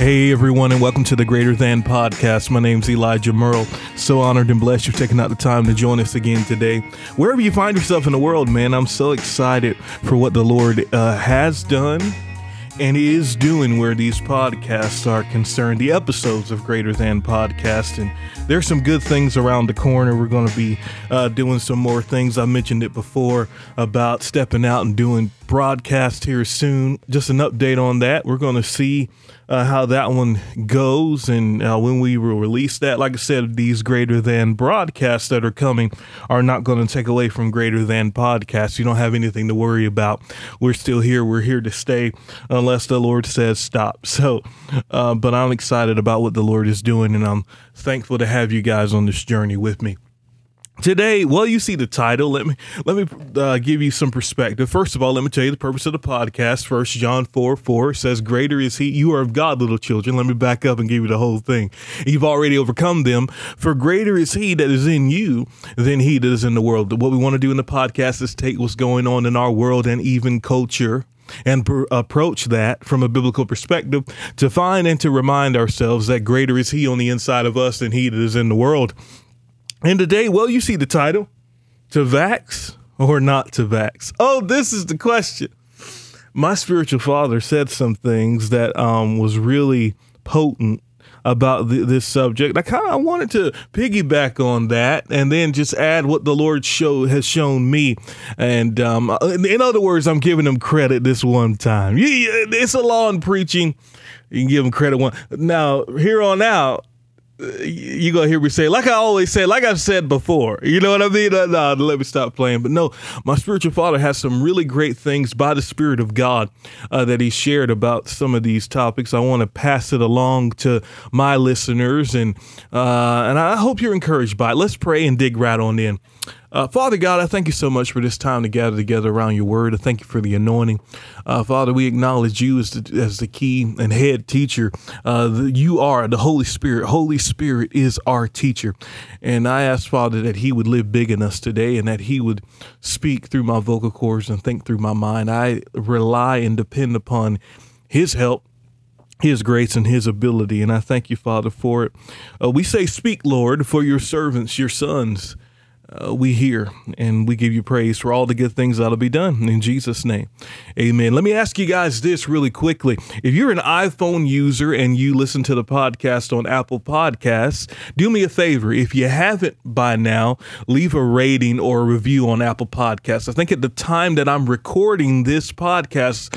Hey everyone, and welcome to the Greater Than Podcast. My name's Elijah Merle. So honored and blessed you've taken out the time to join us again today. Wherever you find yourself in the world, man, I'm so excited for what the Lord has done and is doing where these podcasts are concerned, the episodes of Greater Than Podcast. And there's some good things around the corner. We're going to be doing some more things. I mentioned it before about stepping out and doing broadcast here soon. Just an update on that. We're going to see how that one goes and when we will release that. Like I said, these Greater Than broadcasts that are coming are not going to take away from Greater Than podcasts. You don't have anything to worry about. We're still here. We're here to stay unless the Lord says stop. So, but I'm excited about what the Lord is doing, and I'm thankful to have you guys on this journey with me. Today, well, you see the title. Let me give you some perspective. First of all, let me tell you the purpose of the podcast. 1 John 4:4 says, "Greater is he, you are of God, little children." Let me back up and give you the whole thing. You've already overcome them, for greater is he that is in you than he that is in the world. What we want to do in the podcast is take what's going on in our world and even culture and approach that from a biblical perspective to find and to remind ourselves that greater is he on the inside of us than he that is in the world. And today, well, you see the title, to vax or not to vax? Oh, this is the question. My spiritual father said some things that was really potent about this subject. I wanted to piggyback on that and then just add what the Lord has shown me. And in other words, I'm giving him credit this one time. It's a law in preaching. You can give him credit one. Now, here on out, you're going to hear me say, like I always say, like I've said before, you know what I mean? No, let me stop playing. But no, my spiritual father has some really great things by the Spirit of God that he shared about some of these topics. I want to pass it along to my listeners, and I hope you're encouraged by it. Let's pray and dig right on in. Father God, I thank you so much for this time to gather together around your word. I thank you for the anointing. Father, we acknowledge you as the key and head teacher. You are the Holy Spirit. Holy Spirit is our teacher. And I ask, Father, that he would live big in us today and that he would speak through my vocal cords and think through my mind. I rely and depend upon his help, his grace, and his ability. And I thank you, Father, for it. We say, speak, Lord, for your servants, your sons. We hear and we give you praise for all the good things that'll be done in Jesus' name. Amen. Let me ask you guys this really quickly. If you're an iPhone user and you listen to the podcast on Apple Podcasts, do me a favor. If you haven't by now, leave a rating or a review on Apple Podcasts. I think at the time that I'm recording this podcast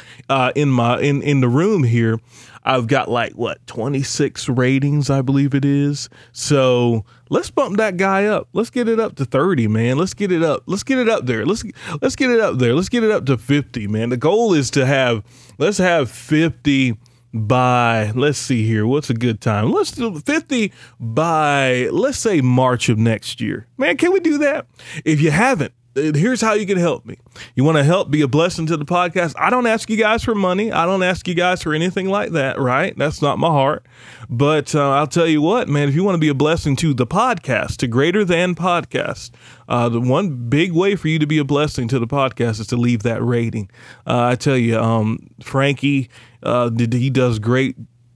in the room here, I've got 26 ratings, I believe it is. So let's bump that guy up. Let's get it up to 30, man. Let's get it up. Let's get it up there. Let's get it up there. Let's get it up to 50, man. The goal is to let's have 50 by, let's see here. What's a good time? Let's do 50 by, let's say March of next year. Man, can we do that? If you haven't, here's how you can help me. You want to help be a blessing to the podcast? I don't ask you guys for money. I don't ask you guys for anything like that, right? That's not my heart. But I'll tell you what, man, if you want to be a blessing to the podcast, to Greater Than Podcast, the one big way for you to be a blessing to the podcast is to leave that rating. I tell you, Frankie, he does great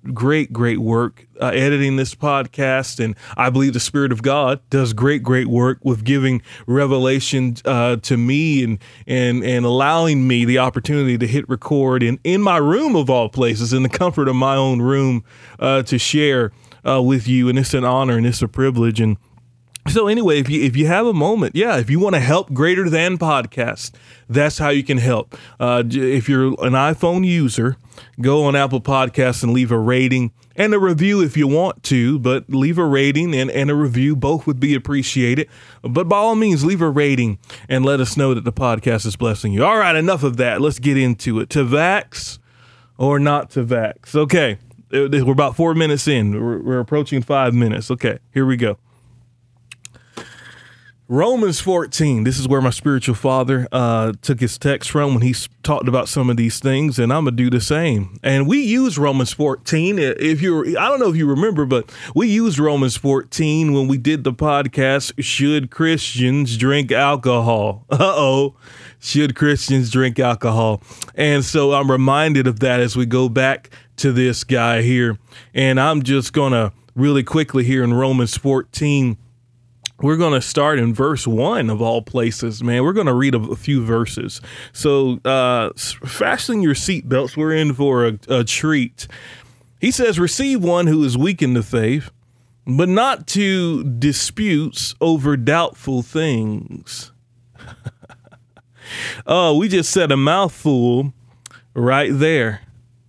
work editing this podcast, and I believe the Spirit of God does great work with giving revelation to me and allowing me the opportunity to hit record in my room of all places, in the comfort of my own room, to share with you. And it's an honor and it's a privilege. And so anyway, if you have a moment, if you want to help Greater Than Podcast, that's how you can help. If you're an iPhone user, go on Apple Podcasts and leave a rating and a review if you want to, but leave a rating and a review. Both would be appreciated. But by all means, leave a rating and let us know that the podcast is blessing you. All right, enough of that. Let's get into it. To vax or not to vax? Okay, we're about 4 minutes in. We're approaching 5 minutes. Okay, here we go. Romans 14, this is where my spiritual father took his text from when he talked about some of these things, and I'm going to do the same. And we use Romans 14. I don't know if you remember, but we used Romans 14 when we did the podcast, Should Christians Drink Alcohol? Should Christians drink alcohol? And so I'm reminded of that as we go back to this guy here. And I'm just going to really quickly here in Romans 14, we're going to start in verse 1 of all places, man. We're going to read a few verses. So fasten your seatbelts. We're in for a treat. He says, receive one who is weak in the faith, but not to disputes over doubtful things. Oh, we just said a mouthful right there.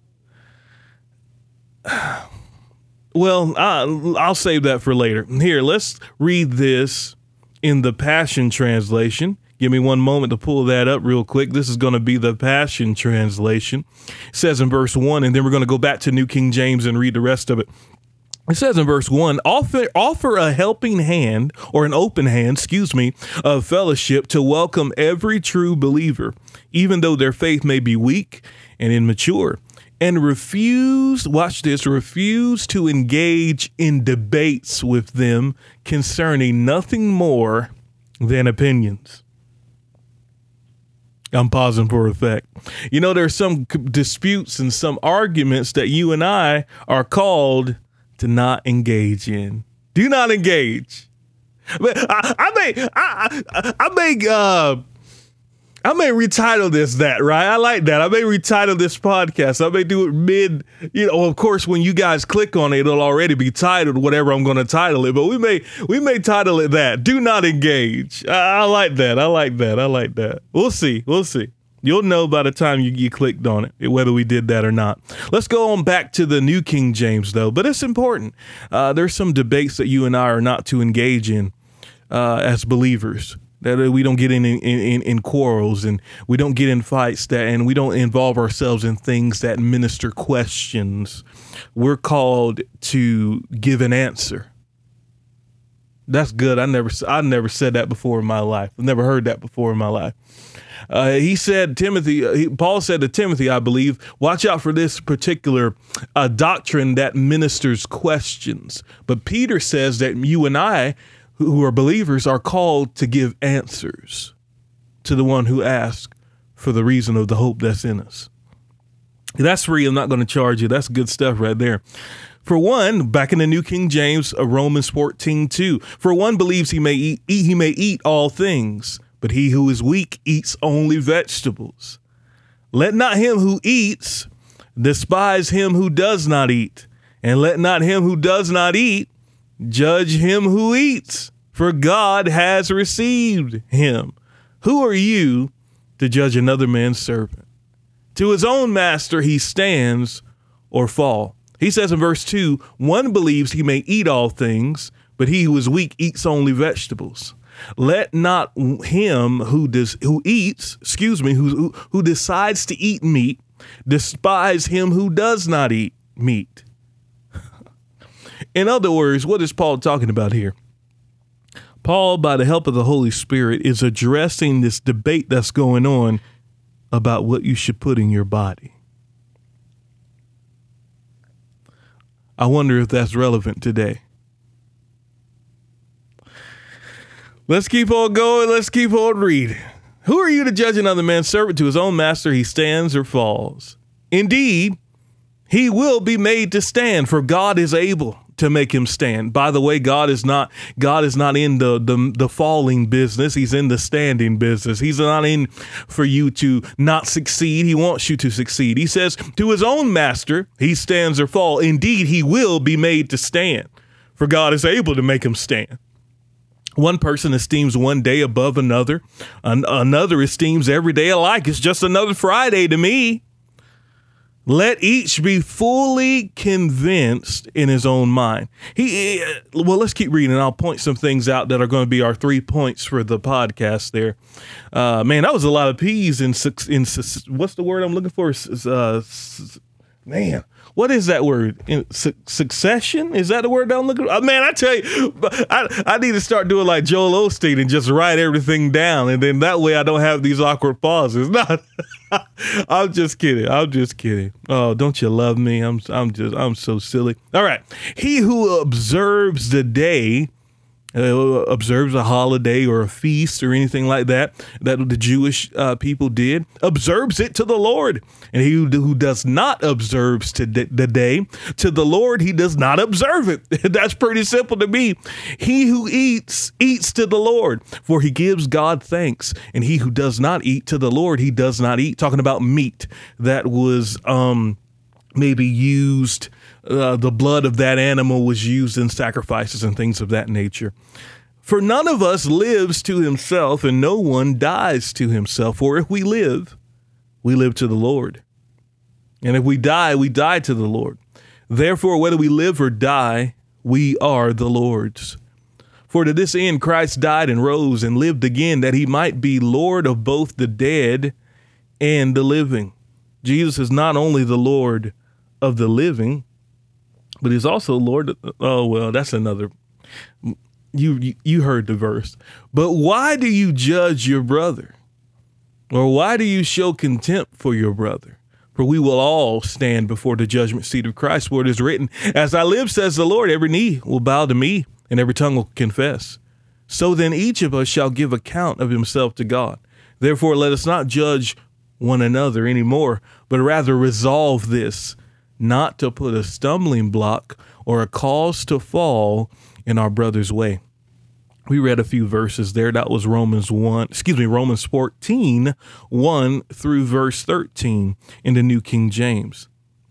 Well, I'll save that for later. Here, let's read this in the Passion Translation. Give me one moment to pull that up real quick. This is going to be the Passion Translation. It says in verse 1, and then we're going to go back to New King James and read the rest of it. It says in verse 1, offer a helping hand, or an open hand, of fellowship to welcome every true believer, even though their faith may be weak and immature. And refuse to engage in debates with them concerning nothing more than opinions. I'm pausing for effect. You know, there's some disputes and some arguments that you and I are called to not engage in. Do not engage. I may retitle this that, right? I like that. I may retitle this podcast. I may do it mid, of course, when you guys click on it, it'll already be titled whatever I'm going to title it. But we may title it that. Do not engage. I like that. I like that. We'll see. You'll know by the time you clicked on it, whether we did that or not. Let's go on back to the New King James, though. But it's important. There's some debates that you and I are not to engage in as believers. That we don't get in quarrels, and we don't get in fights, and we don't involve ourselves in things that minister questions. We're called to give an answer. That's good. I never said that before in my life. I've never heard that before in my life. Paul said to Timothy, I believe, watch out for this particular doctrine that ministers questions. But Peter says that you and I, who are believers, are called to give answers to the one who asks for the reason of the hope that's in us. That's free. I'm not going to charge you. That's good stuff right there. For one, back in the New King James, Romans 14:2, for one believes he may eat all things, but he who is weak eats only vegetables. Let not him who eats despise him who does not eat, and let not him who does not eat judge him who eats, for God has received him. Who are you to judge another man's servant? To his own master he stands or fall. He says in verse 2, one believes he may eat all things, but he who is weak eats only vegetables. Let not him who decides to eat meat despise him who does not eat meat. In other words, what is Paul talking about here? Paul, by the help of the Holy Spirit, is addressing this debate that's going on about what you should put in your body. I wonder if that's relevant today. Let's keep on going. Let's keep on reading. Who are you to judge another man's servant? To his own master he stands or falls. Indeed, he will be made to stand, for God is able to make him stand. By the way, God is not in the falling business. He's in the standing business. He's not in for you to not succeed. He wants you to succeed. He says, to his own master, he stands or fall. Indeed, he will be made to stand, for God is able to make him stand. One person esteems one day above another. Another esteems every day alike. It's just another Friday to me. Let each be fully convinced in his own mind. Let's keep reading. I'll point some things out that are going to be our 3 points for the podcast there. Man, that was a lot of P's in what's the word I'm looking for? Man, what is that word? Succession? Is that the word that I'm looking for? Man, I tell you, I need to start doing like Joel Osteen and just write everything down. And then that way I don't have these awkward pauses. No, I'm just kidding. Oh, don't you love me? I'm so silly. All right. He who observes the day observes a holiday or a feast or anything like that the Jewish people did, observes it to the Lord. And he who does not observe the day to the Lord, he does not observe it. That's pretty simple to me. He who eats to the Lord, for he gives God thanks. And he who does not eat to the Lord, he does not eat. Talking about meat that was maybe used. The blood of that animal was used in sacrifices and things of that nature. For none of us lives to himself, and no one dies to himself. For if we live to the Lord. And if we die to the Lord. Therefore, whether we live or die, we are the Lord's. For to this end Christ died and rose and lived again, that he might be Lord of both the dead and the living. Jesus is not only the Lord of the living, but he's also Lord. Oh, well, that's another. You heard the verse. But why do you judge your brother? Or why do you show contempt for your brother? For we will all stand before the judgment seat of Christ, for it is written, as I live, says the Lord, every knee will bow to me and every tongue will confess. So then each of us shall give account of himself to God. Therefore, let us not judge one another anymore, but rather resolve this, not to put a stumbling block or a cause to fall in our brother's way. We read a few verses there. That was Romans 14, 1 through verse 13 in the New King James.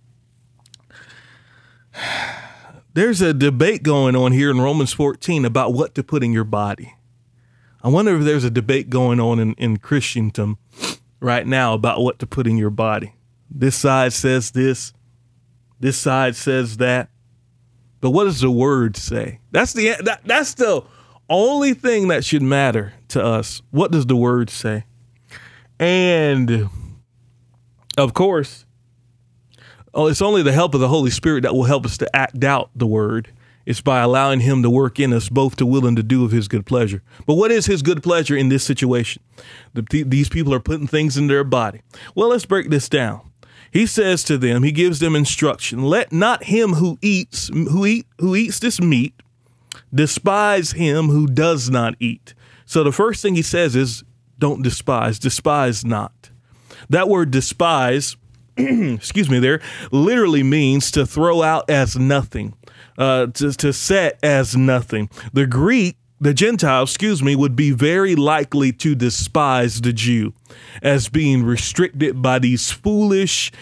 There's a debate going on here in Romans 14 about what to put in your body. I wonder if there's a debate going on in Christendom right now about what to put in your body. This side says this. This side says that. But what does the word say? That's the only thing that should matter to us. What does the word say? And of course, it's only the help of the Holy Spirit that will help us to act out the word. It's by allowing him to work in us both to will and to do of his good pleasure. But what is his good pleasure in this situation? These people are putting things in their body. Well, let's break this down. He says to them, he gives them instruction. Let not him who eats this meat despise him who does not eat. So the first thing he says is, don't despise not. That word despise, there literally means to throw out as nothing, to set as nothing. The Gentile, would be very likely to despise the Jew as being restricted by these foolish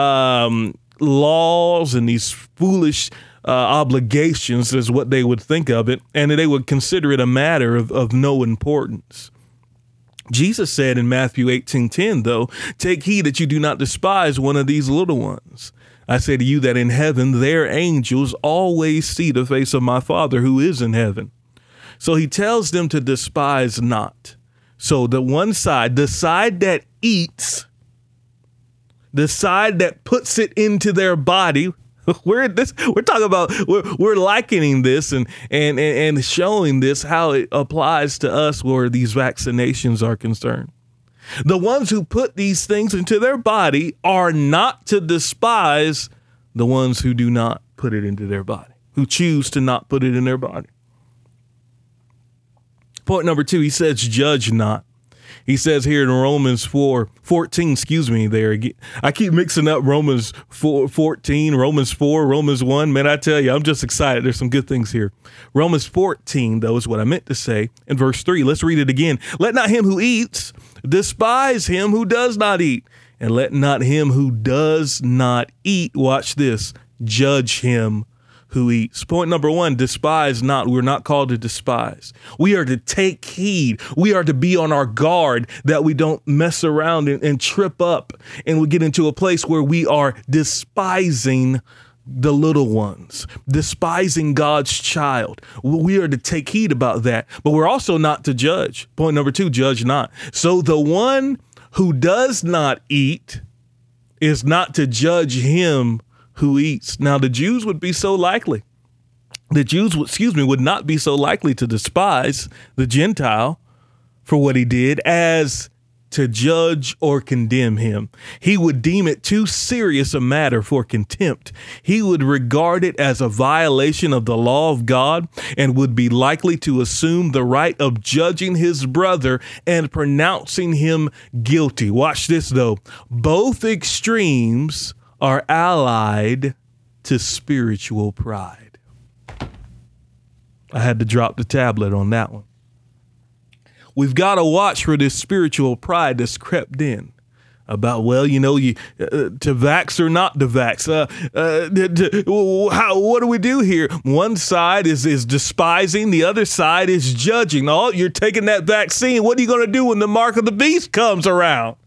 laws and these foolish obligations is what they would think of it, and they would consider it a matter of no importance. Jesus said in Matthew 18:10, though, take heed that you do not despise one of these little ones. I say to you that in heaven their angels always see the face of my Father who is in heaven. So he tells them to despise not. So the one side, the side that eats, the side that puts it into their body, we're likening this and showing this how it applies to us where these vaccinations are concerned. The ones who put these things into their body are not to despise the ones who do not put it into their body, who choose to not put it in their body. Point number 2, he says, judge not. He says here in Romans 4:14, there. I keep mixing up Romans 4:14, Romans 4, Romans 1. Man, I tell you, I'm just excited. There's some good things here. Romans 14, though, is what I meant to say. In verse 3, let's read it again. Let not him who eats despise him who does not eat. And let not him who does not eat, watch this, judge him who eats. Point number 1, despise not. We're not called to despise. We are to take heed. We are to be on our guard that we don't mess around and trip up and we get into a place where we are despising the little ones, despising God's child. We are to take heed about that, but we're also not to judge. Point number 2, judge not. So the one who does not eat is not to judge him who eats. Now, the Jews would be so likely. The Jews would not be so likely to despise the Gentile for what he did as to judge or condemn him. He would deem it too serious a matter for contempt. He would regard it as a violation of the law of God and would be likely to assume the right of judging his brother and pronouncing him guilty. Watch this, though. Both extremes are allied to spiritual pride. I had to drop the tablet on that one. We've got to watch for this spiritual pride that's crept in about, well, you know, to vax or not to vax. What do we do here? One side is despising. The other side is judging. Oh, you're taking that vaccine. What are you going to do when the mark of the beast comes around?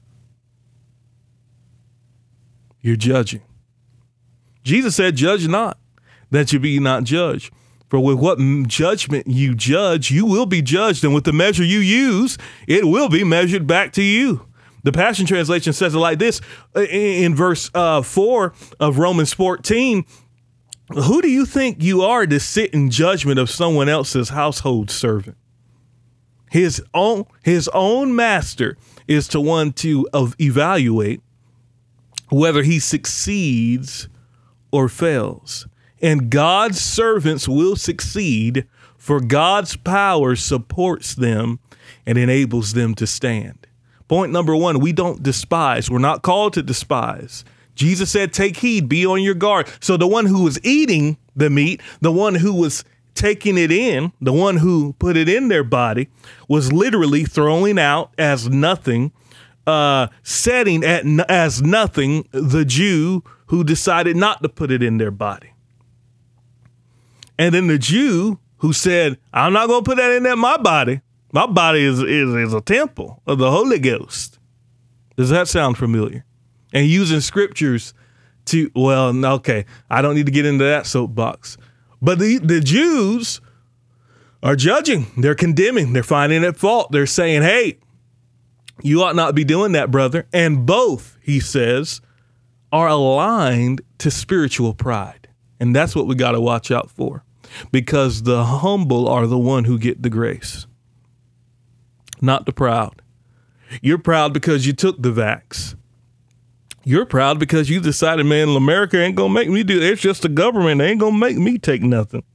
You're judging. Jesus said, judge not, that you be not judged. For with what judgment you judge, you will be judged. And with the measure you use, it will be measured back to you. The Passion Translation says it like this in verse 4 of Romans 14. Who do you think you are to sit in judgment of someone else's household servant? His own master is the one to evaluate whether he succeeds or fails. And God's servants will succeed, for God's power supports them and enables them to stand. Point number one, we don't despise. We're not called to despise. Jesus said, take heed, be on your guard. So the one who was eating the meat, the one who was taking it in, the one who put it in their body, was literally throwing out as nothing, setting as nothing the Jew who decided not to put it in their body. And then the Jew who said, I'm not going to put that in my body. My body is a temple of the Holy Ghost. Does that sound familiar? And using scriptures to, well, okay, I don't need to get into that soapbox. But the Jews are judging. They're condemning. They're finding it fault. They're saying, hey, you ought not be doing that, brother. And both, he says, are aligned to spiritual pride. And that's what we got to watch out for, because the humble are the one who get the grace, not the proud. You're proud because you took the vax. You're proud because you decided, man, America ain't going to make me do it. It's just the government. They ain't going to make me take nothing.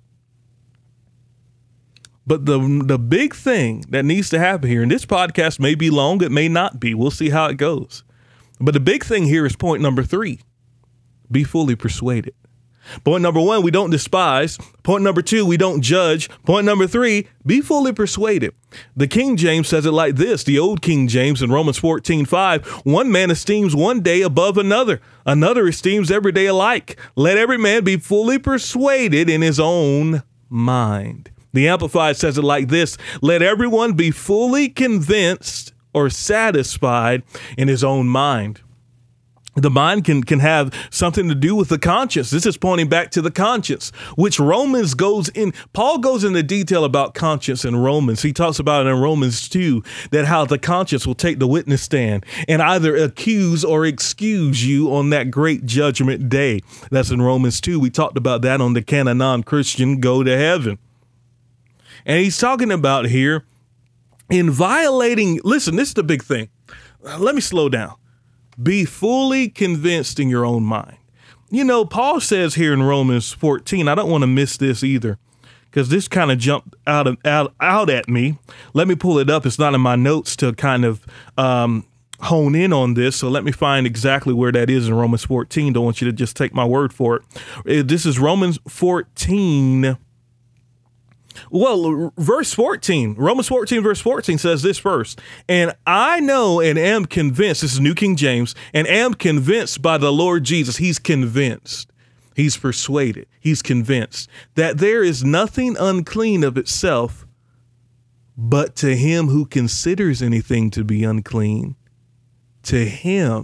But the big thing that needs to happen here, and this podcast may be long, it may not be. We'll see how it goes. But the big thing here is point number 3. Be fully persuaded. Point number 1, we don't despise. Point number 2, we don't judge. Point number 3, be fully persuaded. The King James says it like this, the old King James in Romans 14:5, one man esteems one day above another. Another esteems every day alike. Let every man be fully persuaded in his own mind. The Amplified says it like this, let everyone be fully convinced or satisfied in his own mind. The mind can have something to do with the conscience. This is pointing back to the conscience, which Romans goes in. Paul goes into detail about conscience in Romans. He talks about it in Romans 2, that how the conscience will take the witness stand and either accuse or excuse you on that great judgment day. That's in Romans 2. We talked about that on the Can a Non-Christian Go to Heaven. And he's talking about here in violating. Listen, this is the big thing. Let me slow down. Be fully convinced in your own mind. You know, Paul says here in Romans 14, I don't want to miss this either, because this kind of jumped out at me. Let me pull it up. It's not in my notes to kind of hone in on this. So let me find exactly where that is in Romans 14. Don't want you to just take my word for it. This is Romans 14. Well, verse 14, Romans 14, verse 14 says this first, and I know and am convinced, this is New King James, and am convinced by the Lord Jesus. He's convinced, he's persuaded, he's convinced that there is nothing unclean of itself, but to him who considers anything to be unclean, to him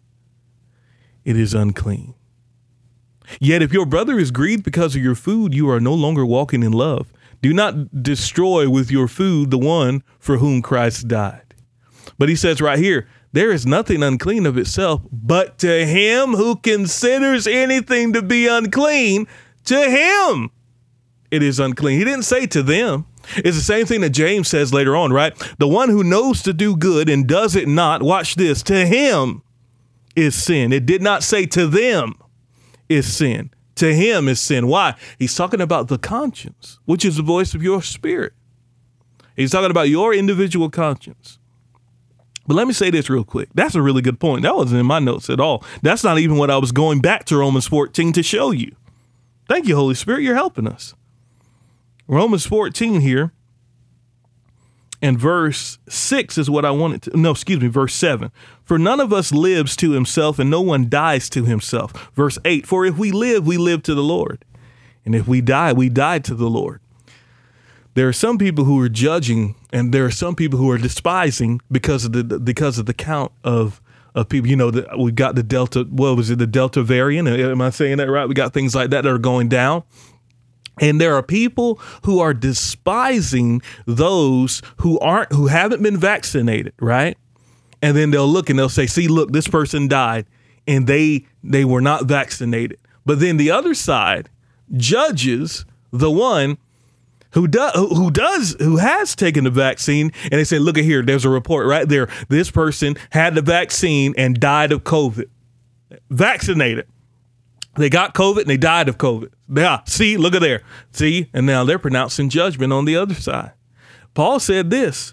it is unclean. Yet if your brother is grieved because of your food, you are no longer walking in love. Do not destroy with your food the one for whom Christ died. But he says right here, there is nothing unclean of itself, but to him who considers anything to be unclean, to him it is unclean. He didn't say to them. It's the same thing that James says later on, right? The one who knows to do good and does it not, watch this, to him is sin. It did not say to them is sin. To him is sin. Why? He's talking about the conscience, which is the voice of your spirit. He's talking about your individual conscience. But let me say this real quick. That's a really good point. That wasn't in my notes at all. That's not even what I was going back to Romans 14 to show you. Thank you, Holy Spirit. You're helping us. Romans 14 here and verse 6 is what I wanted to, no, excuse me, verse 7. For none of us lives to himself and no one dies to himself. Verse 8, for if we live to the Lord. And if we die to the Lord. There are some people who are judging and there are some people who are despising because of the count of people. You know, we've got the Delta, what was it, the Delta variant? Am I saying that right? We got things like that are going down. And there are people who are despising those who haven't been vaccinated, right? And then they'll look and they'll say, see, look, this person died and they were not vaccinated. But then the other side judges the one who has taken the vaccine, and they say, look at here, there's a report right there. This person had the vaccine and died of COVID. Vaccinated. They got COVID and they died of COVID. Yeah, see, look at there. See, and now they're pronouncing judgment on the other side. Paul said this.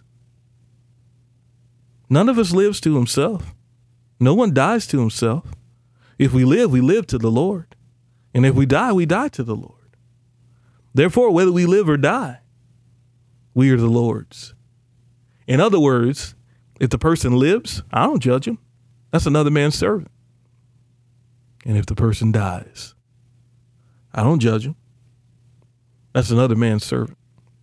None of us lives to himself. No one dies to himself. If we live to the Lord. And if we die to the Lord. Therefore, whether we live or die, we are the Lord's. In other words, if the person lives, I don't judge him. That's another man's servant. And if the person dies, I don't judge him. That's another man's servant.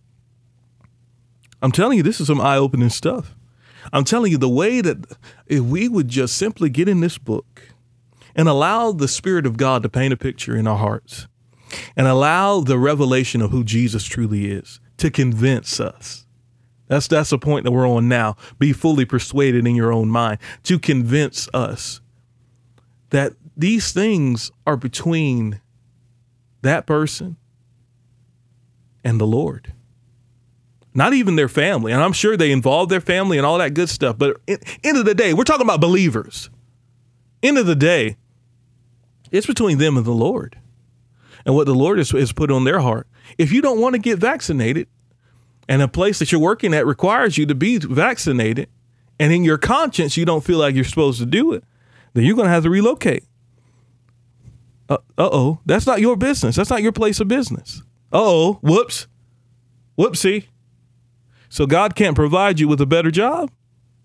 I'm telling you, this is some eye-opening stuff. I'm telling you the way that if we would just simply get in this book and allow the Spirit of God to paint a picture in our hearts and allow the revelation of who Jesus truly is to convince us. That's the point that we're on now. Be fully persuaded in your own mind to convince us that these things are between that person and the Lord. Not even their family. And I'm sure they involve their family and all that good stuff. But end of the day, we're talking about believers. End of the day, it's between them and the Lord. And what the Lord has put on their heart. If you don't want to get vaccinated and a place that you're working at requires you to be vaccinated and in your conscience you don't feel like you're supposed to do it, then you're going to have to relocate. That's not your business. That's not your place of business. Whoops. Whoopsie. So God can't provide you with a better job?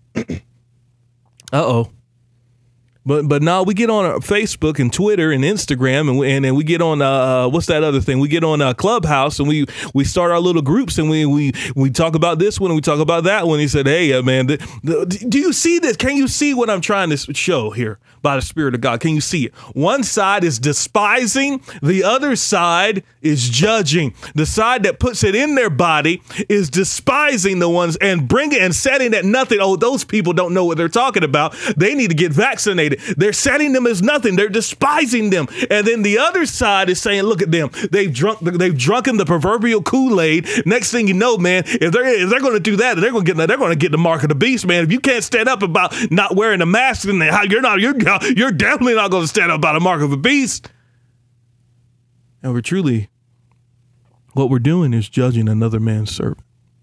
But now we get on Facebook and Twitter and Instagram and we get on what's that other thing? We get on Clubhouse and we start our little groups and we talk about this one and we talk about that one. He said, "Hey, man, do you see this? Can you see what I'm trying to show here by the Spirit of God? Can you see it? One side is despising, the other side is judging. The side that puts it in their body is despising the ones and bringing and setting at nothing. Oh, those people don't know what they're talking about. They need to get vaccinated. They're setting them as nothing. They're despising them. And then the other side is saying, look at them. They've drunken the proverbial Kool-Aid. Next thing you know, man, if they're going to do that, they're going to get the mark of the beast, man. If you can't stand up about not wearing a mask, then you're definitely not going to stand up about a mark of the beast. And what we're doing is judging another man's servant.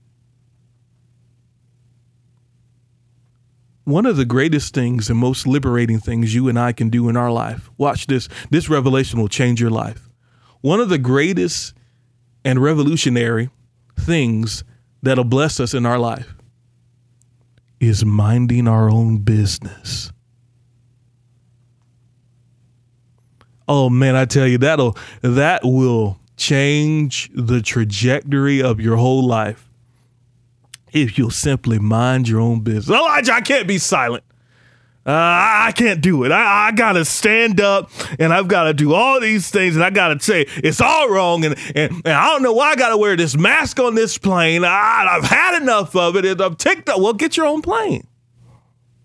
One of the greatest things and most liberating things you and I can do in our life, watch this, this revelation will change your life. One of the greatest and revolutionary things that'll bless us in our life is minding our own business. Oh man, I tell you, that will change the trajectory of your whole life. If you'll simply mind your own business. Elijah, I can't be silent. I can't do it. I got to stand up and I've got to do all these things and I got to say it's all wrong. And I don't know why I got to wear this mask on this plane. I've had enough of it. I'm ticked up. Well, get your own plane.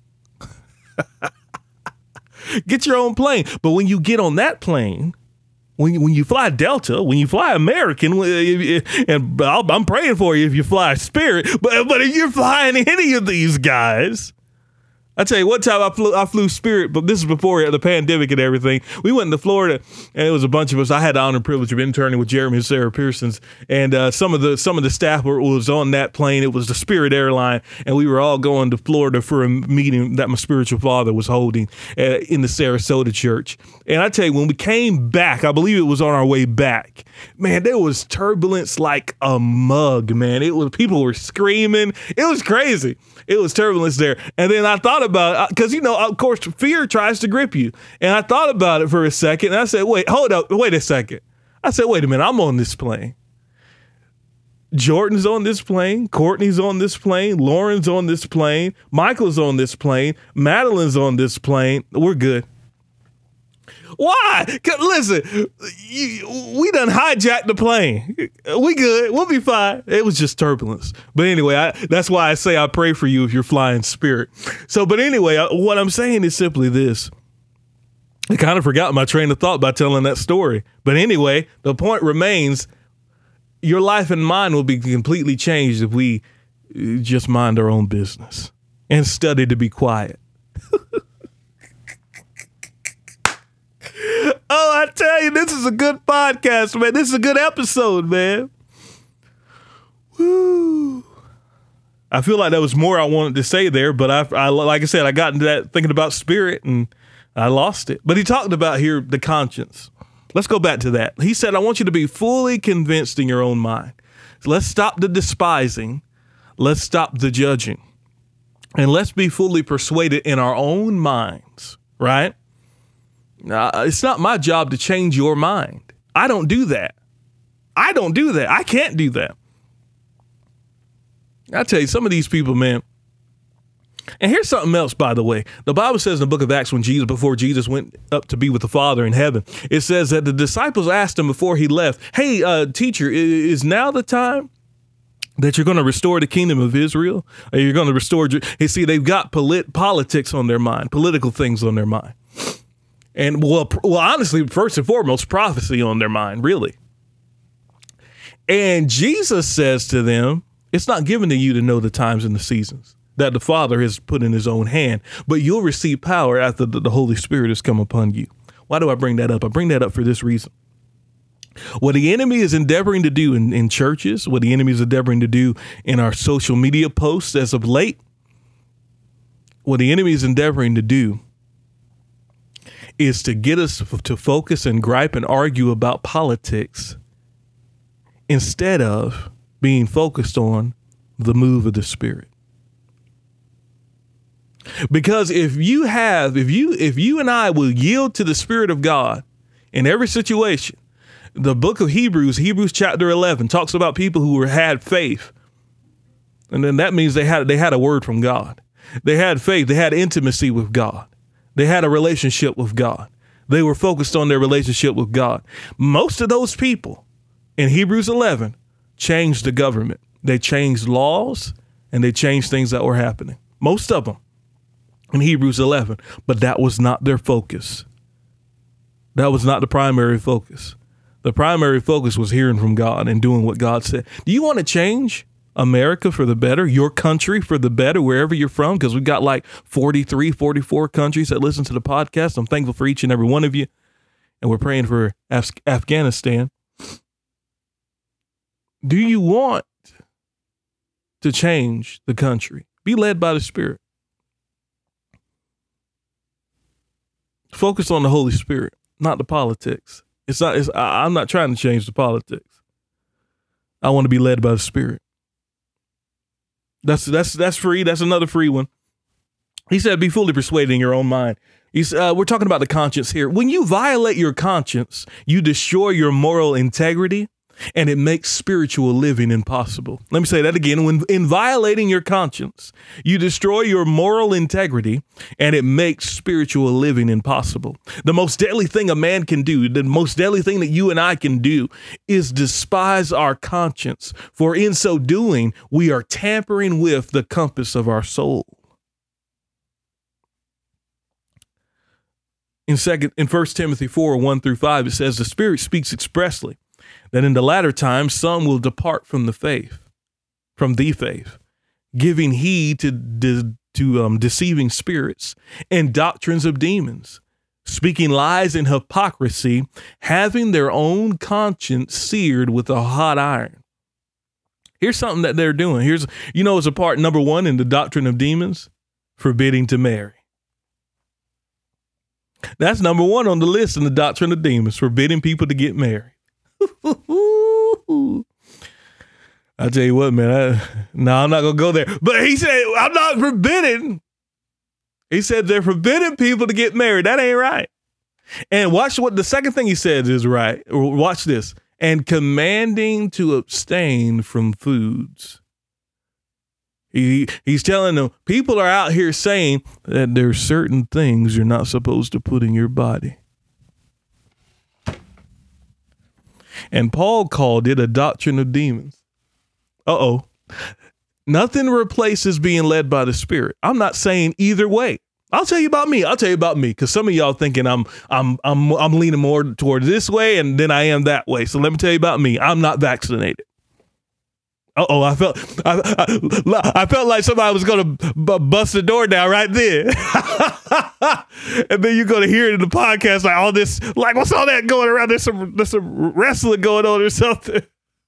Get your own plane. But when you get on that plane, when you fly Delta, when you fly American, and I'm praying for you if you fly Spirit, but if you're flying any of these guys, I tell you, one time I flew Spirit, but this is before the pandemic and everything. We went to Florida, and it was a bunch of us. I had the honor and privilege of interning with Jeremy and Sarah Pearsons, and some of the staff was on that plane. It was the Spirit airline, and we were all going to Florida for a meeting that my spiritual father was holding in the Sarasota church. And I tell you, when we came back, I believe it was on our way back, man, there was turbulence like a mug, man. People were screaming. It was crazy. It was turbulence there. And then I thought about it, because, of course, fear tries to grip you. And I thought about it for a second, and I said, wait a second. I said, wait a minute, I'm on this plane. Jordan's on this plane. Courtney's on this plane. Lauren's on this plane. Michael's on this plane. Madeline's on this plane. We're good. Why? 'Cause listen, we done hijacked the plane. We good. We'll be fine. It was just turbulence. But anyway, that's why I say I pray for you if you're flying Spirit. So, but anyway, what I'm saying is simply this. I kind of forgot my train of thought by telling that story. But anyway, the point remains, your life and mine will be completely changed if we just mind our own business and study to be quiet. Oh, I tell you, this is a good podcast, man. This is a good episode, man. Woo. I feel like there was more I wanted to say there, but I like I said, I got into that thinking about Spirit and I lost it. But he talked about here the conscience. Let's go back to that. He said, I want you to be fully convinced in your own mind. So let's stop the despising. Let's stop the judging. And let's be fully persuaded in our own minds, right? It's not my job to change your mind. I don't do that. I can't do that. I tell you, some of these people, man. And here's something else, by the way. The Bible says in the book of Acts, before Jesus went up to be with the Father in heaven, it says that the disciples asked him before he left, hey, teacher, is now the time that you're going to restore the kingdom of Israel? Or you're going to restore? You see, they've got politics on their mind, political things on their mind. And well, honestly, first and foremost, prophecy on their mind, really. And Jesus says to them, it's not given to you to know the times and the seasons that the Father has put in his own hand, but you'll receive power after the Holy Spirit has come upon you. Why do I bring that up? I bring that up for this reason. What the enemy is endeavoring to do in churches, what the enemy is endeavoring to do in our social media posts as of late, what the enemy is endeavoring to do is to get us to focus and gripe and argue about politics instead of being focused on the move of the Spirit. Because if you and I will yield to the Spirit of God in every situation, the book of Hebrews chapter 11 talks about people who had faith. And then that means they had a word from God. They had faith. They had intimacy with God. They had a relationship with God. They were focused on their relationship with God. Most of those people in Hebrews 11 changed the government. They changed laws and they changed things that were happening. Most of them in Hebrews 11, but that was not their focus. That was not the primary focus. The primary focus was hearing from God and doing what God said. Do you want to change America for the better, your country for the better, wherever you're from? Because we've got like 43, 44 countries that listen to the podcast. I'm thankful for each and every one of you. And we're praying for Afghanistan. Do you want to change the country? Be led by the Spirit. Focus on the Holy Spirit, not the politics. I'm not trying to change the politics. I want to be led by the Spirit. That's free. That's another free one. He said, be fully persuaded in your own mind. We're talking about the conscience here. When you violate your conscience, you destroy your moral integrity and it makes spiritual living impossible. Let me say that again. When in violating your conscience, you destroy your moral integrity and it makes spiritual living impossible. The most deadly thing a man can do, the most deadly thing that you and I can do is despise our conscience. For in so doing, we are tampering with the compass of our soul. In 1 Timothy 4, 1-5, it says, the Spirit speaks expressly that in the latter times some will depart from the faith, giving heed to deceiving spirits and doctrines of demons, speaking lies and hypocrisy, having their own conscience seared with a hot iron. Here's something that they're doing. It's a part number 1 in the doctrine of demons, forbidding to marry. That's number 1 on the list in the doctrine of demons, forbidding people to get married. I tell you what, man, I'm not going to go there. But he said, I'm not forbidding. He said they're forbidding people to get married. That ain't right. And watch what the second thing he said is right. Watch this. And commanding to abstain from foods. He's telling them, people are out here saying that there's certain things you're not supposed to put in your body. And Paul called it a doctrine of demons. Nothing replaces being led by the Spirit. I'm not saying either way. I'll tell you about me. Because some of y'all thinking I'm leaning more toward this way and then I am that way. So let me tell you about me. I'm not vaccinated. I felt like somebody was going to bust the door down right there. And then you're going to hear it in the podcast, like all this, like, what's all that going around? There's some wrestling going on or something.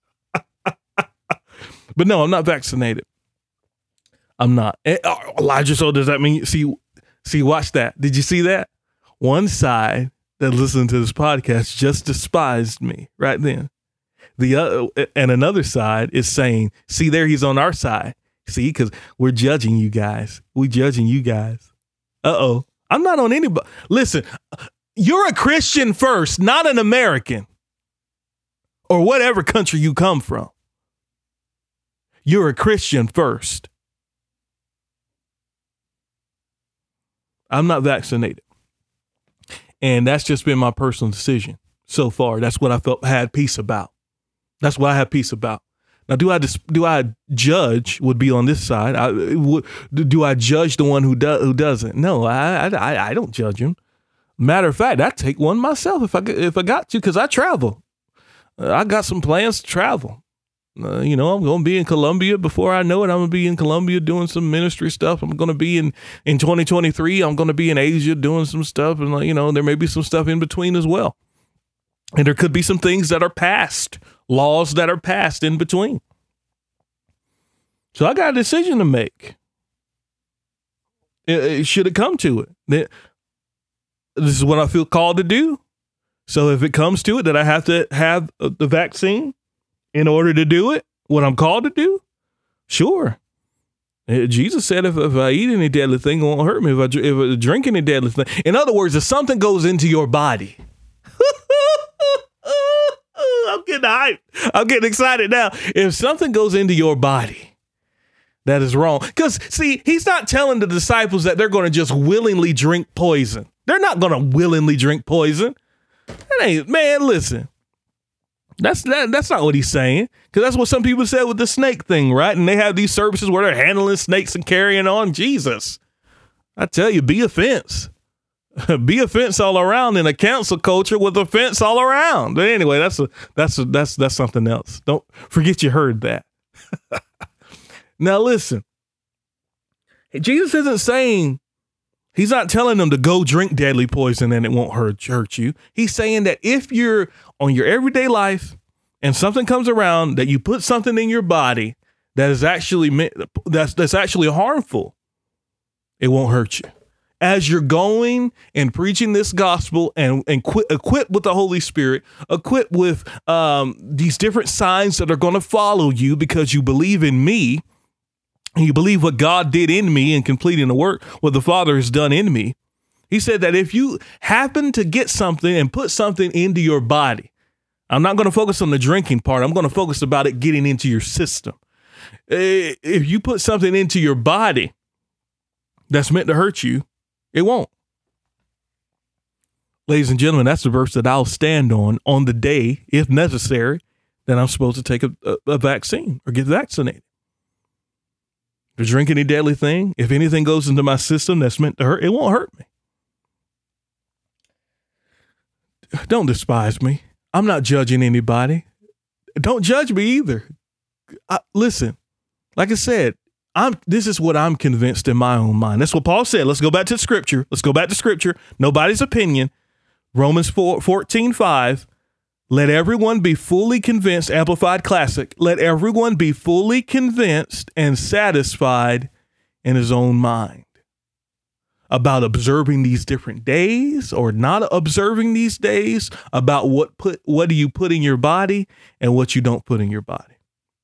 But no, I'm not vaccinated. I'm not. Elijah, so does that mean, see, watch that. Did you see that? One side that listened to this podcast just despised me right then. The other, and another side is saying, see there, he's on our side. See, because we're judging you guys. I'm not on anybody. Listen, you're a Christian first, not an American or whatever country you come from. You're a Christian first. I'm not vaccinated. And that's just been my personal decision so far. That's what I had peace about. That's what I have peace about. Now, do I judge? Would be on this side. Do I judge the one who doesn't? No, I don't judge him. Matter of fact, I take one myself if I got to, because I travel. I got some plans to travel. I'm going to be in Colombia before I know it. I'm going to be in Colombia doing some ministry stuff. I'm going to be in 2023. I'm going to be in Asia doing some stuff. And, there may be some stuff in between as well. And there could be some things that are passed, laws that are passed in between. So I got a decision to make. Should it come to it? This is what I feel called to do. So if it comes to it that I have to have the vaccine in order to do it, what I'm called to do, sure. Jesus said, if I eat any deadly thing, it won't hurt me. If I drink any deadly thing. In other words, if something goes into your body, I'm getting hyped. I'm getting excited now. If something goes into your body that is wrong, because see, he's not telling the disciples that they're going to just willingly drink poison. They're not going to willingly drink poison. Man, listen. That's not what he's saying, because that's what some people said with the snake thing, right? And they have these services where they're handling snakes and carrying on. Jesus, I tell you, be a fence. Be a fence all around in a council culture with a fence all around. But anyway, that's something else. Don't forget you heard that. Now listen, Jesus isn't saying, he's not telling them to go drink deadly poison and it won't hurt you. He's saying that if you're on your everyday life and something comes around, that you put something in your body that is actually that's actually harmful, it won't hurt you. As you're going and preaching this gospel and equipped with the Holy Spirit, equipped with these different signs that are going to follow you because you believe in me, and you believe what God did in me in completing the work, what the Father has done in me. He said that if you happen to get something and put something into your body, I'm not going to focus on the drinking part. I'm going to focus about it getting into your system. If you put something into your body that's meant to hurt you, it won't. Ladies and gentlemen, that's the verse that I'll stand on the day, if necessary, that I'm supposed to take a vaccine or get vaccinated. If I drink any deadly thing, if anything goes into my system that's meant to hurt, it won't hurt me. don't despise me. I'm not judging anybody. Don't judge me either. Listen, like I said, this is what I'm convinced in my own mind. That's what Paul said. Let's go back to scripture. Nobody's opinion. Romans 14:5. Let everyone be fully convinced, Amplified Classic. Let everyone be fully convinced and satisfied in his own mind about observing these different days or not observing these days, about what do you put in your body and what you don't put in your body.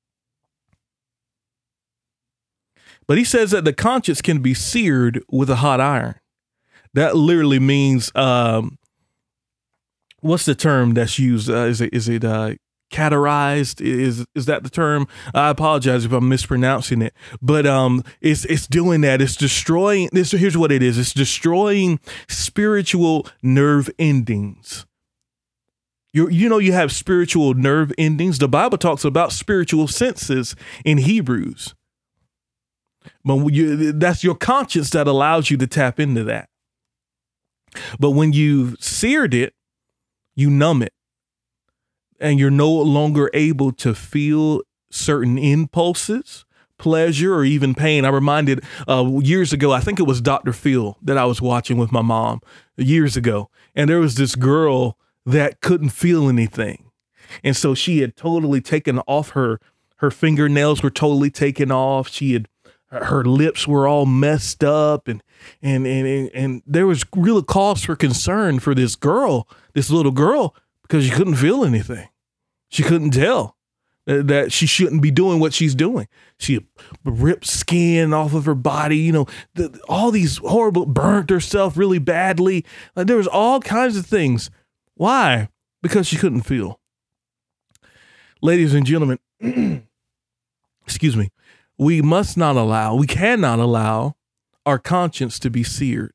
But he says that the conscience can be seared with a hot iron. That literally means, what's the term that's used? Is it cauterized? Is that the term? I apologize if I'm mispronouncing it, but it's doing that. It's destroying this. Here's what it is. It's destroying spiritual nerve endings. You have spiritual nerve endings. The Bible talks about spiritual senses in Hebrews. But that's your conscience that allows you to tap into that. But when you've seared it, you numb it, and you're no longer able to feel certain impulses, pleasure, or even pain. I'm reminded years ago, I think it was Dr. Phil that I was watching with my mom years ago. And there was this girl that couldn't feel anything. And so she had totally taken off her fingernails were totally taken off. Her lips were all messed up, and there was real cause for concern for this little girl, because she couldn't feel anything. She couldn't tell that she shouldn't be doing what she's doing. She ripped skin off of her body, all these horrible, burnt herself really badly. There was all kinds of things. Why? Because she couldn't feel. Ladies and gentlemen, excuse me. We cannot allow our conscience to be seared.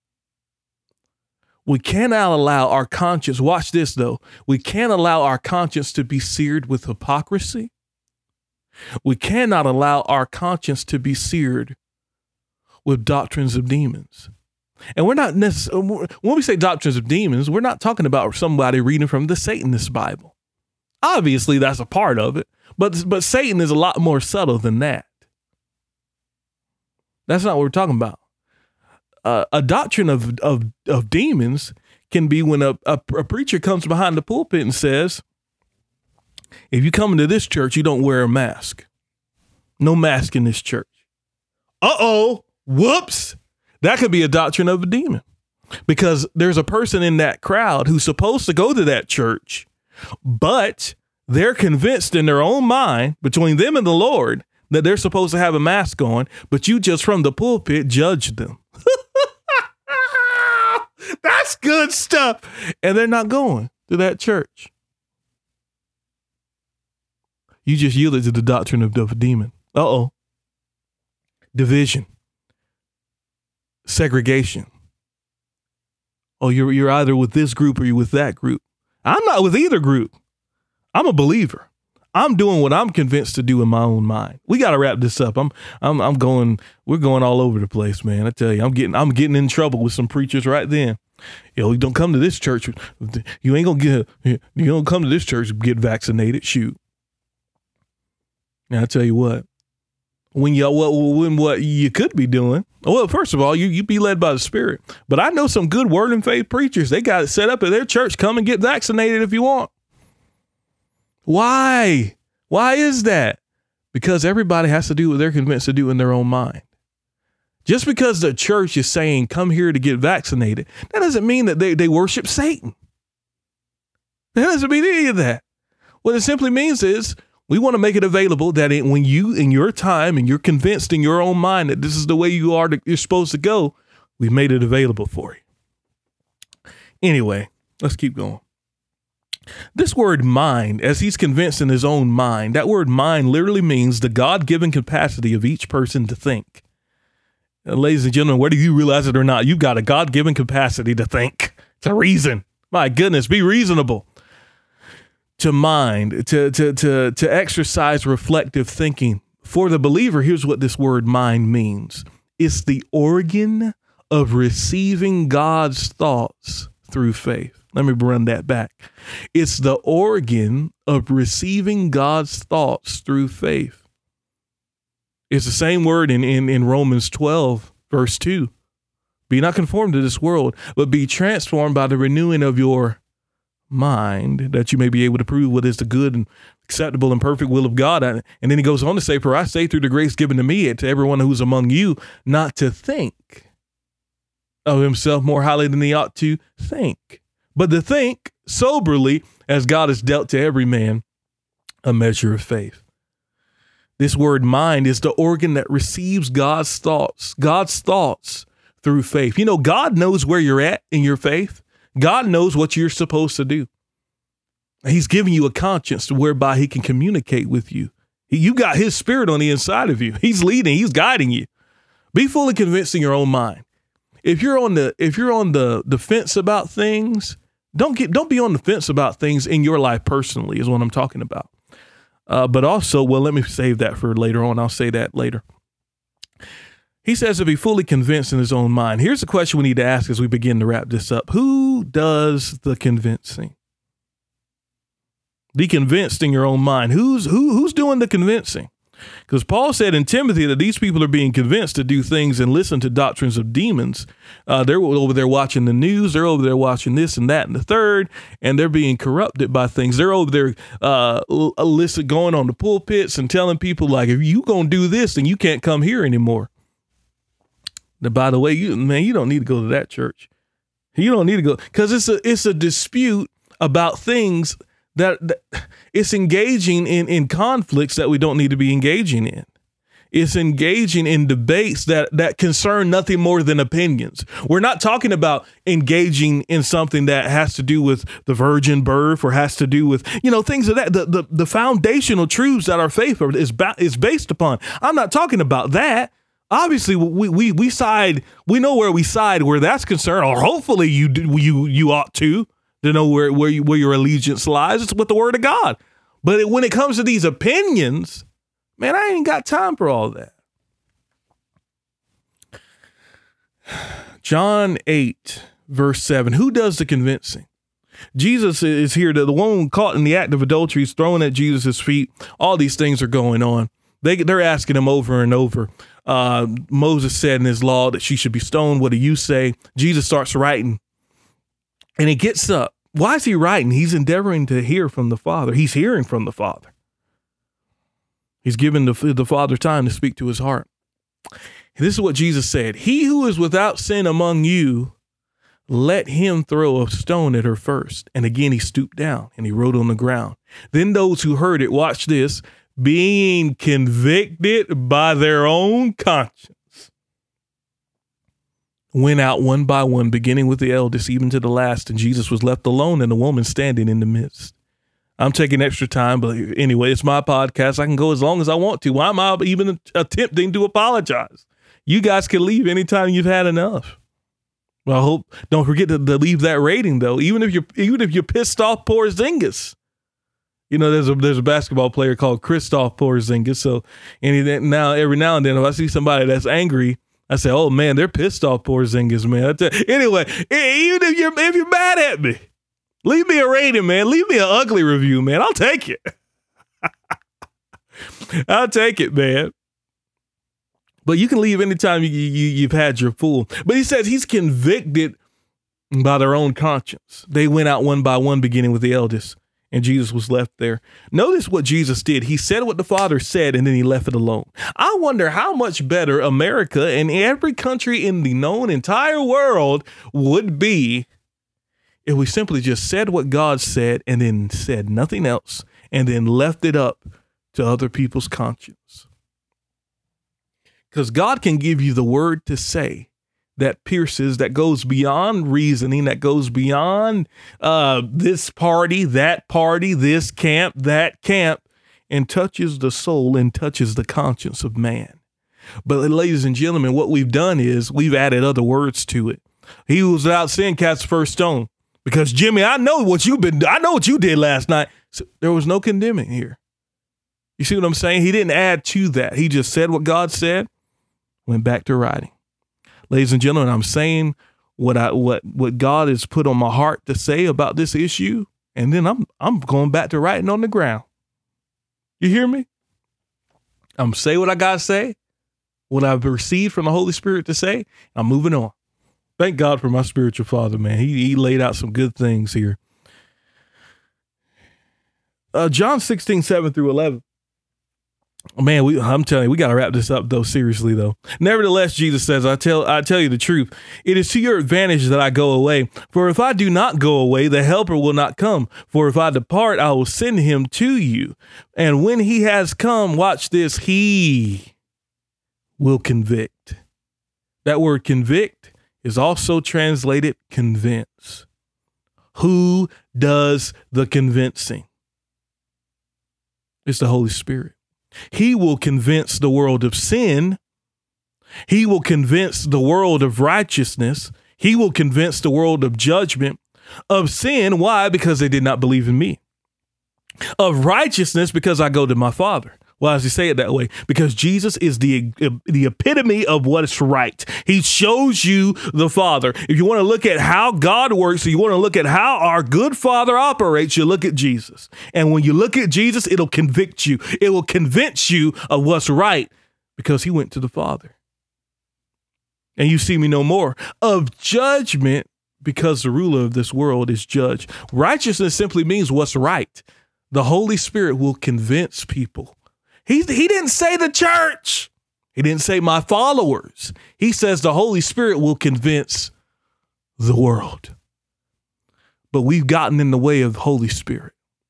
We cannot allow our conscience, watch this though, we can't allow our conscience to be seared with hypocrisy. We cannot allow our conscience to be seared with doctrines of demons. And we're not necessarily, when we say doctrines of demons, we're not talking about somebody reading from the Satanist Bible. Obviously, that's a part of it, but Satan is a lot more subtle than that. That's not what we're talking about. A doctrine of demons can be when a preacher comes behind the pulpit and says, if you come into this church, you don't wear a mask. No mask in this church. Whoops. That could be a doctrine of a demon, because there's a person in that crowd who's supposed to go to that church, but they're convinced in their own mind, between them and the Lord, that they're supposed to have a mask on, but you just from the pulpit judge them. That's good stuff. And they're not going to that church. You just yielded to the doctrine of the demon. Division. Segregation. Oh, you're either with this group or you're with that group. I'm not with either group. I'm a believer. I'm doing what I'm convinced to do in my own mind. We got to wrap this up. We're going all over the place, man. I tell you, I'm getting in trouble with some preachers right then. You don't come to this church. You don't come to this church to get vaccinated. Shoot. Now I tell you what you could be doing. Well, first of all, you be led by the Spirit, but I know some good word and faith preachers. They got it set up at their church. Come and get vaccinated if you want. Why? Why is that? Because everybody has to do what they're convinced to do in their own mind. Just because the church is saying, come here to get vaccinated, that doesn't mean that they worship Satan. That doesn't mean any of that. What it simply means is we want to make it available that when you, in your time, and you're convinced in your own mind that this is the way you're supposed to go, we made it available for you. Anyway, let's keep going. This word mind, as he's convinced in his own mind, that word mind literally means the God-given capacity of each person to think. And ladies and gentlemen, whether you realize it or not, you've got a God-given capacity to think, to reason. My goodness, be reasonable. To mind, to exercise reflective thinking. For the believer, here's what this word mind means. It's the organ of receiving God's thoughts through faith. Let me run that back. It's the organ of receiving God's thoughts through faith. It's the same word in Romans 12, verse 2. Be not conformed to this world, but be transformed by the renewing of your mind, that you may be able to prove what is the good and acceptable and perfect will of God. And then he goes on to say, for I say through the grace given to me, to everyone who's among you, not to think of himself more highly than he ought to think, but to think soberly, as God has dealt to every man a measure of faith. This word mind is the organ that receives God's thoughts through faith. You know, God knows where you're at in your faith. God knows what you're supposed to do. He's giving you a conscience whereby he can communicate with you. You got his spirit on the inside of you. He's leading, he's guiding you. Be fully convinced in your own mind. If you're on the fence about things, don't be on the fence about things in your life personally, is what I'm talking about. But also, well, let me save that for later on. I'll say that later. He says to be fully convinced in his own mind. Here's the question we need to ask as we begin to wrap this up. Who does the convincing? Be convinced in your own mind. Who's doing the convincing? Because Paul said in Timothy that these people are being convinced to do things and listen to doctrines of demons. They're over there watching the news. They're over there watching this and that and the third, and they're being corrupted by things. They're over there going on the pulpits and telling people, like, if you going to do this, then you can't come here anymore. Now, by the way, you don't need to go to that church. You don't need to go, because it's a dispute about things that it's engaging in conflicts that we don't need to be engaging in. It's engaging in debates that concern nothing more than opinions. We're not talking about engaging in something that has to do with the virgin birth or has to do with, things of that. The foundational truths that our faith is based upon. I'm not talking about that. Obviously, we side. We know where we side where that's concerned, or hopefully you ought to know where your allegiance lies. It's with the word of God. But when it comes to these opinions, man, I ain't got time for all that. John 8, verse 7. Who does the convincing? Jesus is here. The one caught in the act of adultery is thrown at Jesus' feet. All these things are going on. They're asking him over and over. Moses said in his law that she should be stoned. What do you say? Jesus starts writing. And he gets up. Why is he writing? He's endeavoring to hear from the Father. He's hearing from the Father. He's given the Father time to speak to his heart. And this is what Jesus said. He who is without sin among you, let him throw a stone at her first. And again, he stooped down and he wrote on the ground. Then those who heard it, watch this, being convicted by their own conscience, went out one by one, beginning with the eldest, even to the last, and Jesus was left alone and a woman standing in the midst. I'm taking extra time, but anyway, it's my podcast. I can go as long as I want to. Why am I even attempting to apologize? You guys can leave anytime you've had enough. Well, I hope, don't forget to leave that rating though. Even if you're pissed off Porzingis. There's a basketball player called Kristaps Porzingis. So every now and then, if I see somebody that's angry, I say, oh man, they're pissed off Porzingis, man. Anyway, even if you're mad at me, leave me a rating, man. Leave me an ugly review, man. I'll take it. I'll take it, man. But you can leave anytime you've had your full. But he says he's convicted by their own conscience. They went out one by one, beginning with the eldest, and Jesus was left there. Notice what Jesus did. He said what the Father said, and then he left it alone. I wonder how much better America and every country in the known entire world would be if we simply just said what God said and then said nothing else and then left it up to other people's conscience. Because God can give you the word to say that pierces, that goes beyond reasoning, that goes beyond this party, this camp, that camp, and touches the soul and touches the conscience of man. But ladies and gentlemen, what we've done is we've added other words to it. He who was without sin cast the first stone. Because Jimmy, I know what you did last night. So there was no condemning here. You see what I'm saying? He didn't add to that. He just said what God said, went back to writing. Ladies and gentlemen, I'm saying what God has put on my heart to say about this issue, and then I'm going back to writing on the ground. You hear me? I'm say what I gotta say, what I've received from the Holy Spirit to say. I'm moving on. Thank God for my spiritual father, man. He laid out some good things here. John 16:7-11. Man, I'm telling you, we got to wrap this up, though, seriously, though. Nevertheless, Jesus says, I tell you the truth. It is to your advantage that I go away. For if I do not go away, the helper will not come. For if I depart, I will send him to you. And when he has come, watch this, he will convict. That word convict is also translated convince. Who does the convincing? It's the Holy Spirit. He will convince the world of sin. He will convince the world of righteousness. He will convince the world of judgment, of sin. Why? Because they did not believe in me. Of righteousness, because I go to my Father. Why does he say it that way? Because Jesus is the epitome of what is right. He shows you the Father. If you want to look at how God works, or you want to look at how our good Father operates, you look at Jesus. And when you look at Jesus, it'll convict you. It will convince you of what's right because he went to the Father. And you see me no more. Of judgment, because the ruler of this world is judged. Righteousness simply means what's right. The Holy Spirit will convince people. He didn't say the church. He didn't say my followers. He says the Holy Spirit will convince the world. But we've gotten in the way of the Holy Spirit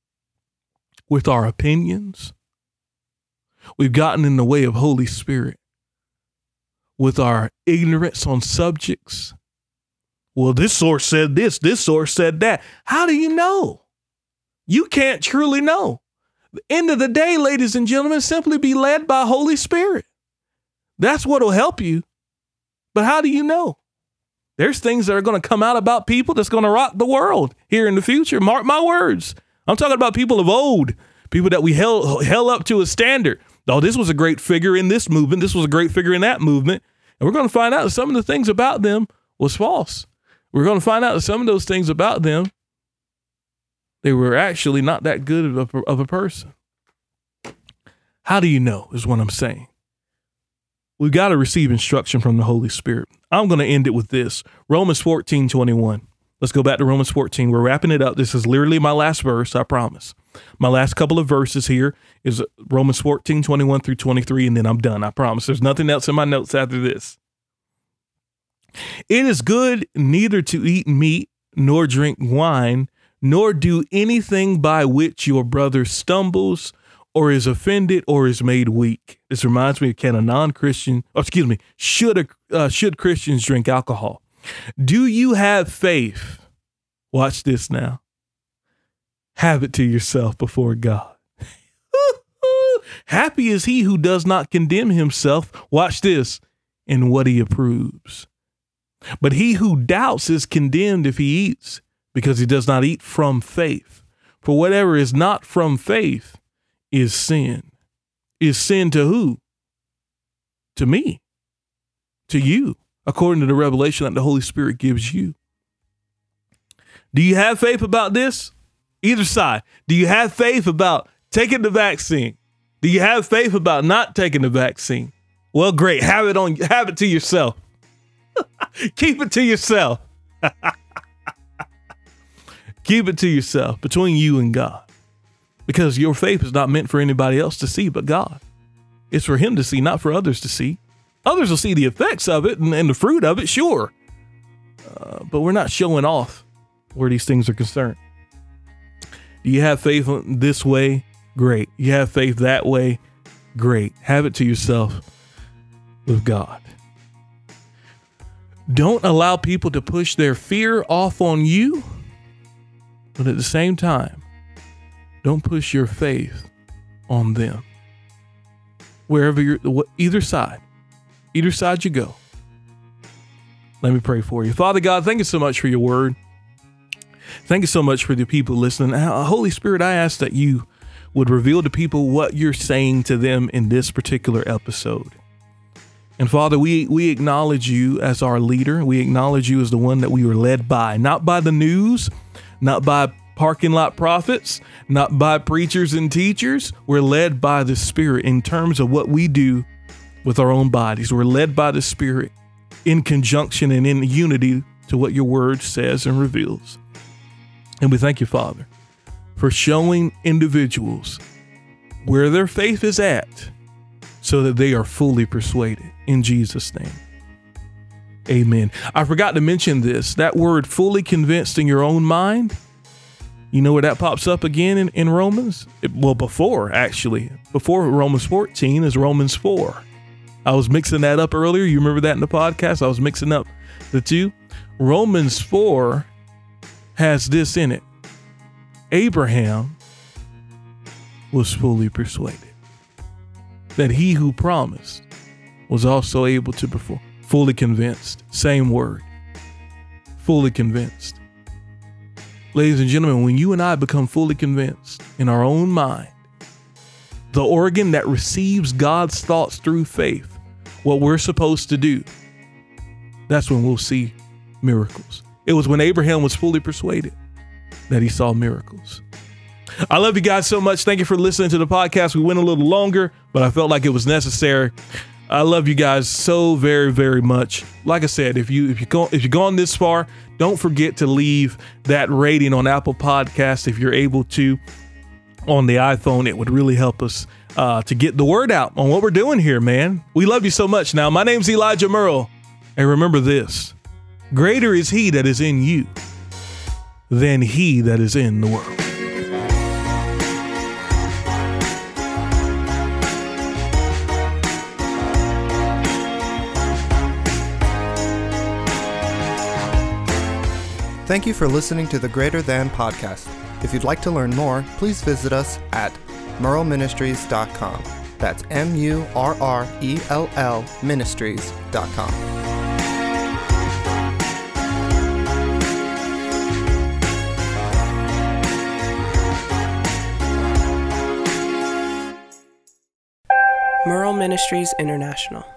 with our opinions. We've gotten in the way of Holy Spirit with our ignorance on subjects. Well, this source said this source said that. How do you know? You can't truly know. The end of the day, ladies and gentlemen, simply be led by Holy Spirit. That's what will help you. But how do you know? There's things that are going to come out about people that's going to rock the world here in the future. Mark my words. I'm talking about people of old, people that we held up to a standard. Oh, this was a great figure in this movement. This was a great figure in that movement. And we're going to find out that some of the things about them was false. We're going to find out that some of those things about them, they were actually not that good of a person. How do you know is what I'm saying. We've got to receive instruction from the Holy Spirit. I'm going to end it with this. Romans 14:21. Let's go back to Romans 14. We're wrapping it up. This is literally my last verse, I promise. My last couple of verses here is Romans 14:21-23, and then I'm done. I promise. There's nothing else in my notes after this. It is good neither to eat meat nor drink wine, nor do anything by which your brother stumbles or is offended or is made weak. This reminds me of should Christians drink alcohol? Do you have faith? Watch this now. Have it to yourself before God. Happy is he who does not condemn himself. Watch this. In what he approves. But he who doubts is condemned if he eats, because he does not eat from faith. For whatever is not from faith is sin. Is sin to who? To me. To you, according to the revelation that the Holy Spirit gives you. Do you have faith about this? Either side. Do you have faith about taking the vaccine? Do you have faith about not taking the vaccine? Well, great. Have it to yourself. Keep it to yourself. Keep it to yourself, between you and God. Because your faith is not meant for anybody else to see but God. It's for him to see, not for others to see. Others will see the effects of it and the fruit of it, sure. But we're not showing off where these things are concerned. Do you have faith this way? Great. You have faith that way? Great. Have it to yourself with God. Don't allow people to push their fear off on you, but at the same time, don't push your faith on them. Wherever either side you go. Let me pray for you. Father God, thank you so much for your word. Thank you so much for the people listening. Holy Spirit, I ask that you would reveal to people what you're saying to them in this particular episode. And Father, we acknowledge you as our leader. We acknowledge you as the one that we were led by, not by the news, not by parking lot prophets, not by preachers and teachers. We're led by the Spirit in terms of what we do with our own bodies. We're led by the Spirit in conjunction and in unity to what your word says and reveals. And we thank you, Father, for showing individuals where their faith is at so that they are fully persuaded. In Jesus' name, amen. I forgot to mention this, that word fully convinced in your own mind. You know where that pops up again in Romans? Before Romans 14 is Romans 4. I was mixing that up earlier. You remember that in the podcast? I was mixing up the two. Romans 4 has this in it. Abraham was fully persuaded that he who promised was also able to perform. Fully convinced. Same word. Fully convinced. Ladies and gentlemen, when you and I become fully convinced in our own mind, the organ that receives God's thoughts through faith, what we're supposed to do, that's when we'll see miracles. It was when Abraham was fully persuaded that he saw miracles. I love you guys so much. Thank you for listening to the podcast. We went a little longer, but I felt like it was necessary. I love you guys so very, very much. Like I said, if you've gone this far, don't forget to leave that rating on Apple Podcasts if you're able to on the iPhone. It would really help us to get the word out on what we're doing here, man. We love you so much. Now, my name's Elijah Merle, and remember this: greater is he that is in you than he that is in the world. Thank you for listening to the Greater Than Podcast. If you'd like to learn more, please visit us at murrellministries.com. That's MURRELL ministries.com. Murrell Ministries International.